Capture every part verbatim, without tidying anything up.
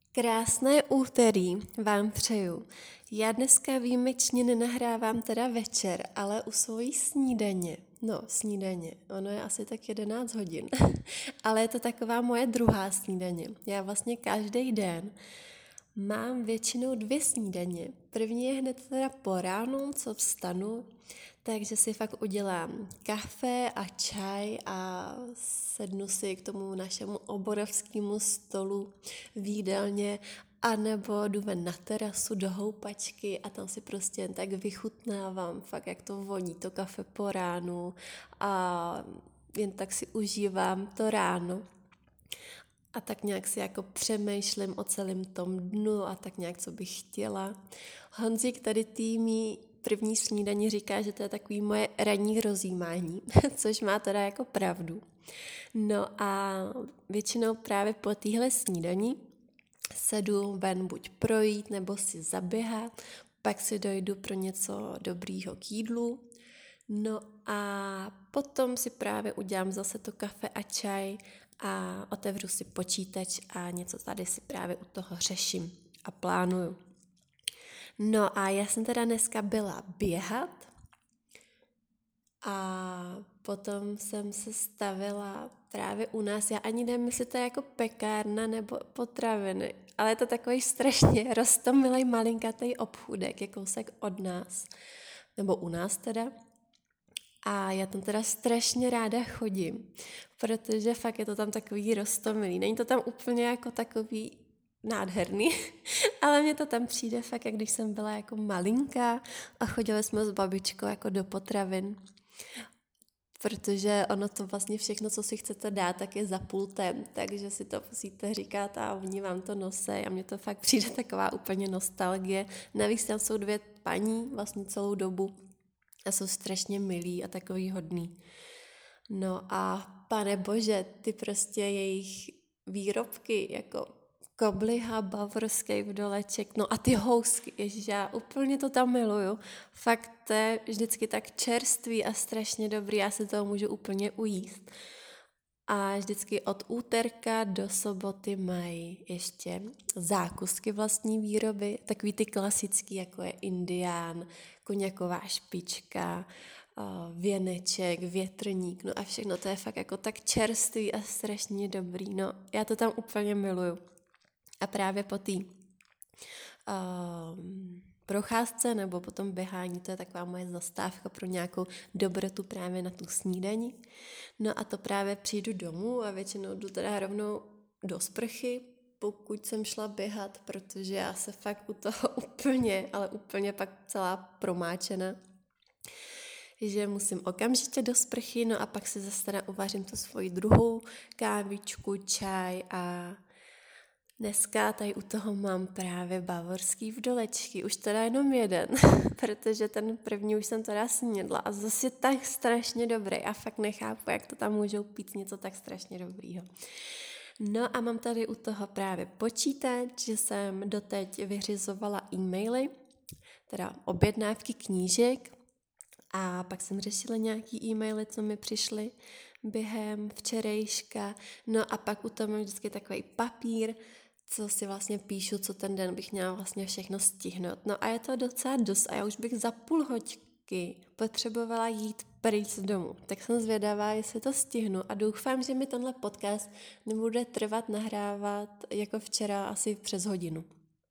Krásné úterý vám přeju. Já dneska výjimečně nenahrávám teda večer, ale u svojí snídaně. No, snídaně. Ono je asi tak jedenáct hodin. Ale je to taková moje druhá snídaně. Já vlastně každý den mám většinou dvě snídaně. První je hned teda po ránu, co vstanu, takže si fakt udělám kafe a čaj a sednu si k tomu našemu obrovskému stolu v jídelně, anebo jdu ven na terasu do houpačky a tam si prostě jen tak vychutnávám, fakt jak to voní, to kafe po ránu a jen tak si užívám to ráno. A tak nějak si jako přemýšlím o celém tom dnu a tak nějak, co bych chtěla. Honzík tady týmí první snídaní říká, že to je takový moje ranní rozjímání, což má teda jako pravdu. No a většinou právě po téhle snídaní se jdu ven buď projít nebo si zaběhat, pak si dojdu pro něco dobrýho k jídlu. No a potom si právě udělám zase to kafe a čaj a otevřu si počítač a něco tady si právě u toho řeším a plánuju. No a já jsem teda dneska byla běhat a potom jsem se stavila právě u nás. Já ani nevím, jestli to je jako pekárna nebo potraviny, ale je to takový strašně roztomilej malinkatý obchůdek, je kousek od nás, nebo u nás teda. A já tam teda strašně ráda chodím, protože fakt je to tam takový roztomilý. Není to tam úplně jako takový nádherný, ale mně to tam přijde fakt, jak když jsem byla jako malinká a chodili jsme s babičkou jako do potravin. Protože ono to vlastně všechno, co si chcete dát, tak je za pultem, takže si to musíte říkat a oni vám to nosej a mně to fakt přijde taková úplně nostalgie. Navíc tam jsou dvě paní vlastně celou dobu a jsou strašně milí a takový hodný. No a pane bože, ty prostě jejich výrobky, jako kobliha, bavorský vdoleček, no a ty housky, ježiš, já úplně to tam miluju. Fakt to je vždycky tak čerstvý a strašně dobrý, já si toho můžu úplně ujíst. A vždycky od úterka do soboty mají ještě zákusky vlastní výroby, takový ty klasický, jako je indián, koněková špička, věneček, větrník, no a všechno to je fakt jako tak čerstvý a strašně dobrý, no já to tam úplně miluju. A právě po té uh, procházce nebo potom běhání, to je taková moje zastávka pro nějakou dobrotu právě na tu snídani. No a to právě přijdu domů a většinou jdu teda rovnou do sprchy, pokud jsem šla běhat, protože já se fakt u toho úplně, ale úplně pak celá promáčena, že musím okamžitě do sprchy, no a pak si zase teda uvařím tu svoji druhou kávičku, čaj a dneska tady u toho mám právě bavorský vdolečky, už teda jenom jeden, protože ten první už jsem teda snědla a zase tak strašně dobrý a fakt nechápu, jak to tam můžou pít něco tak strašně dobrýho. No a mám tady u toho právě počítač, že jsem doteď vyřizovala e-maily, teda objednávky knížek a pak jsem řešila nějaký e-maily, co mi přišly během včerejška, no a pak u toho mám vždycky takový papír, co si vlastně píšu, co ten den bych měla vlastně všechno stihnout. No a je to docela dost a já už bych za půl hoďky potřebovala jít pryč z domu. Tak jsem zvědavá, jestli to stihnu a doufám, že mi tenhle podcast nebude trvat nahrávat jako včera asi přes hodinu.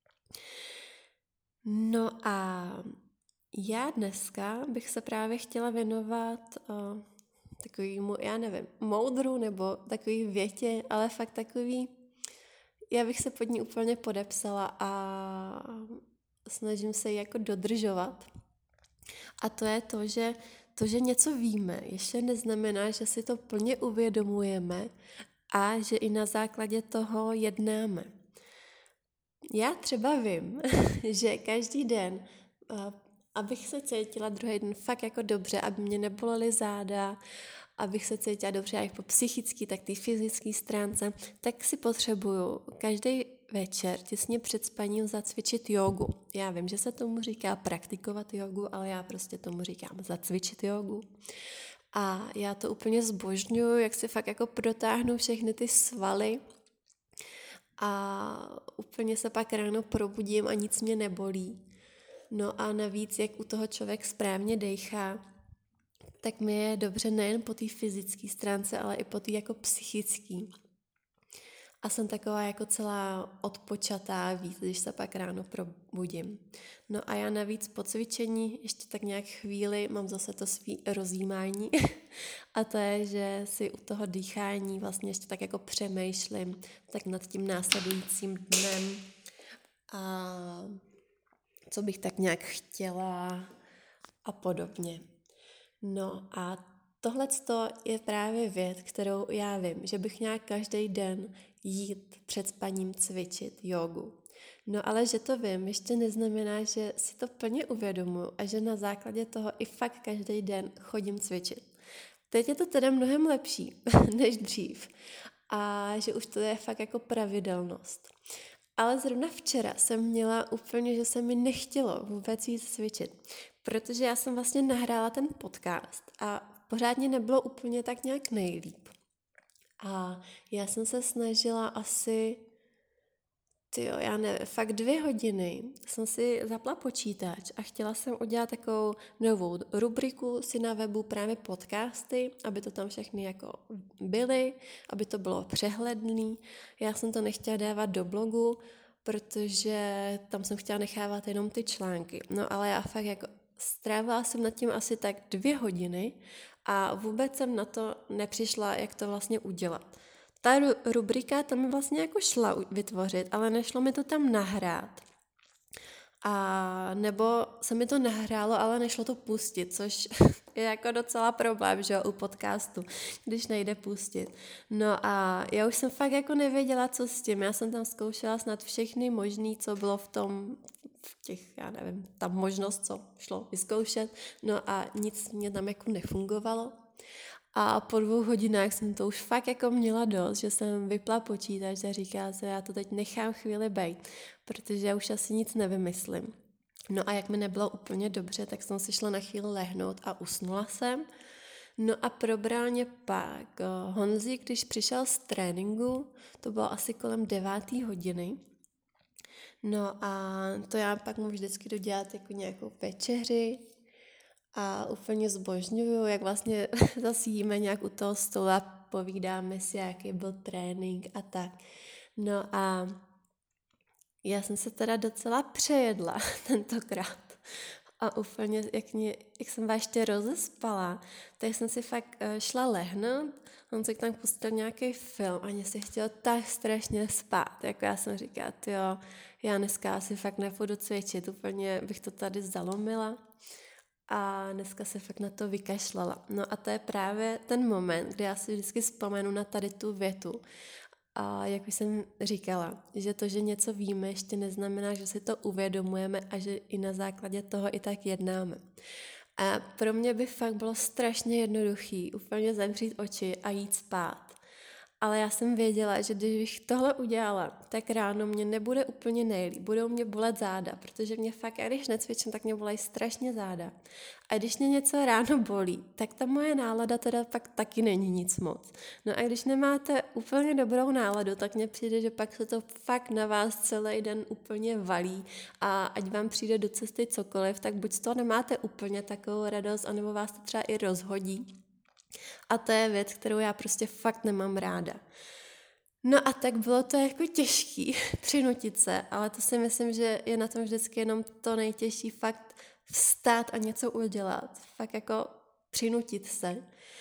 No a já dneska bych se právě chtěla věnovat o, takovýmu, já nevím, moudru nebo takový větě, ale fakt takový, já bych se pod ní úplně podepsala a snažím se ji jako dodržovat. A to je to, že to, že něco víme, ještě neznamená, že si to plně uvědomujeme a že i na základě toho jednáme. Já třeba vím, že každý den, abych se cítila druhý den fakt jako dobře, aby mě nebolely záda, abych se cítila dobře jak po psychické, tak té fyzické stránce, tak si potřebuju každý večer těsně před spaním zacvičit jogu. Já vím, že se tomu říká praktikovat jogu, ale já prostě tomu říkám zacvičit jogu. A já to úplně zbožňuju, jak si fakt jako protáhnu všechny ty svaly a úplně se pak ráno probudím a nic mě nebolí. No a navíc, jak u toho člověk správně dejchá, tak mi je dobře nejen po té fyzické stránce, ale i po té jako psychické. A jsem taková jako celá odpočatá víc, když se pak ráno probudím. No a já navíc po cvičení ještě tak nějak chvíli mám zase to svý rozjímání a to je, že si u toho dýchání vlastně ještě tak jako přemýšlím tak nad tím následujícím dnem a co bych tak nějak chtěla a podobně. No a tohleto je právě věc, kterou já vím, že bych nějak každý den jít před spaním cvičit jogu. No ale že to vím, ještě neznamená, že si to plně uvědomuji a že na základě toho i fakt každý den chodím cvičit. Teď je to teda mnohem lepší než dřív a že už to je fakt jako pravidelnost. Ale zrovna včera jsem měla úplně, že se mi nechtělo vůbec jít cvičit, protože já jsem vlastně nahrála ten podcast a pořádně nebylo úplně tak nějak nejlíp. A já jsem se snažila asi, tyjo, já nevím, fakt dvě hodiny jsem si zapla počítač a chtěla jsem udělat takovou novou rubriku si na webu právě podcasty, aby to tam všechny jako byly, aby to bylo přehledný. Já jsem to nechtěla dávat do blogu, protože tam jsem chtěla nechávat jenom ty články. No ale já fakt jako strávila jsem nad tím asi tak dvě hodiny a vůbec jsem na to nepřišla, jak to vlastně udělat. Ta rubrika tam mi vlastně jako šla vytvořit, ale nešlo mi to tam nahrát. A nebo se mi to nahrálo, ale nešlo to pustit, což je jako docela problém, že jo, u podcastu, když nejde pustit. No a já už jsem fakt jako nevěděla, co s tím. Já jsem tam zkoušela snad všechny možný, co bylo v tom, v těch, já nevím, tam možnost, co šlo vyzkoušet. No a nic mě tam jako nefungovalo. A po dvou hodinách jsem to už fakt jako měla dost, že jsem vypla počítač a říká se, já to teď nechám chvíli bejt, protože já už asi nic nevymyslím. No a jak mi nebylo úplně dobře, tak jsem si šla na chvíli lehnout a usnula jsem. No a probral mě pak Honzi, když přišel z tréninku, to bylo asi kolem deváté hodiny. No a to já pak mu vždycky dodělat jako nějakou večeři, a úplně zbožňuju, jak vlastně zase jíme nějak u toho stolu a povídáme si, jaký byl trénink a tak. No a já jsem se teda docela přejedla tentokrát. A úplně, jak, mě, jak jsem vás ještě rozespala, tak jsem si fakt šla lehnout, on si tam pustil nějaký film a mě si chtěl tak strašně spát. Jako já jsem říkala, jo, já dneska asi fakt nepůjdu cvičit, úplně bych to tady zalomila. A dneska se fakt na to vykašlala. No a to je právě ten moment, kdy já si vždycky vzpomenu na tady tu větu. A jak už jsem říkala, že to, že něco víme, ještě neznamená, že si to uvědomujeme a že i na základě toho i tak jednáme. A pro mě by fakt bylo strašně jednoduchý úplně zavřít oči a jít spát. Ale já jsem věděla, že když bych tohle udělala, tak ráno mě nebude úplně nejlíp. Budou mě bolet záda, protože mě fakt, a když necvičím, tak mě bolej strašně záda. A když mě něco ráno bolí, tak ta moje nálada teda pak taky není nic moc. No a když nemáte úplně dobrou náladu, tak mně přijde, že pak se to fakt na vás celý den úplně valí a ať vám přijde do cesty cokoliv, tak buď z toho nemáte úplně takovou radost, anebo vás to třeba i rozhodí. A to je věc, kterou já prostě fakt nemám ráda. No a tak bylo to jako těžký přinutit se, ale to si myslím, že je na tom vždycky jenom to nejtěžší, fakt vstát a něco udělat. Fakt jako přinutit se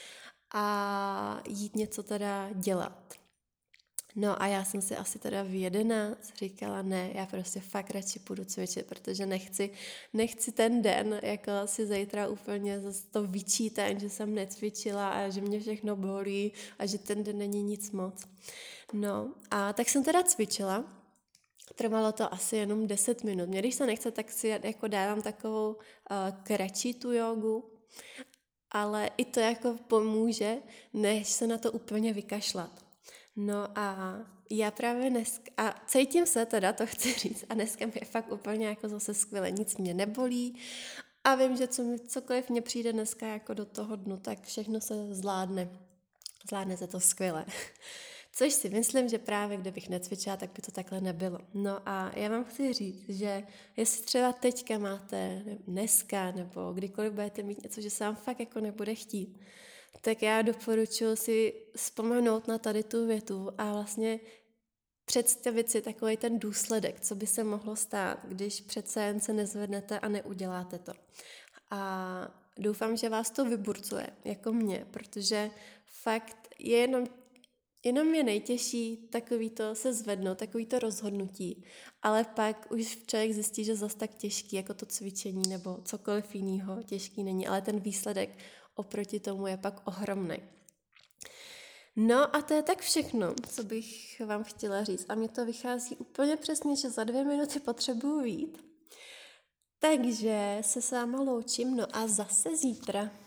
a jít něco teda dělat. No a já jsem si asi teda v jedenáct říkala, ne, já prostě fakt radši půjdu cvičit, protože nechci, nechci ten den jako si zítra úplně zase to vyčítat, že jsem necvičila a že mě všechno bolí a že ten den není nic moc. No a tak jsem teda cvičila, trvalo to asi jenom deset minut. Mě když se nechce, tak si jako dávám takovou uh, kratší tu jogu, ale i to jako pomůže, než se na to úplně vykašlat. No a já právě dneska, a cítím se teda, to chci říct, a dneska mi je fakt úplně jako zase skvěle, nic mě nebolí a vím, že co mi, cokoliv mě přijde dneska jako do toho dnu, tak všechno se zvládne, zvládne se to skvěle. Což si myslím, že právě kdybych necvičila, tak by to takhle nebylo. No a já vám chci říct, že jestli třeba teďka máte, dneska, nebo kdykoliv budete mít něco, že se vám fakt jako nebude chtít, tak já doporučuji si vzpomenout na tady tu větu a vlastně představit si takový ten důsledek, co by se mohlo stát, když přece jen se nezvednete a neuděláte to. A doufám, že vás to vyburcuje, jako mě, protože fakt je jenom, jenom je nejtěžší takový to se zvednout, takový to rozhodnutí, ale pak už člověk zjistí, že zas tak těžký, jako to cvičení nebo cokoliv jiného těžký není, ale ten výsledek oproti tomu je pak ohromný. No a to je tak všechno, co bych vám chtěla říct. A mně to vychází úplně přesně, že za dvě minuty potřebuju jít. Takže se s váma loučím, no a zase zítra.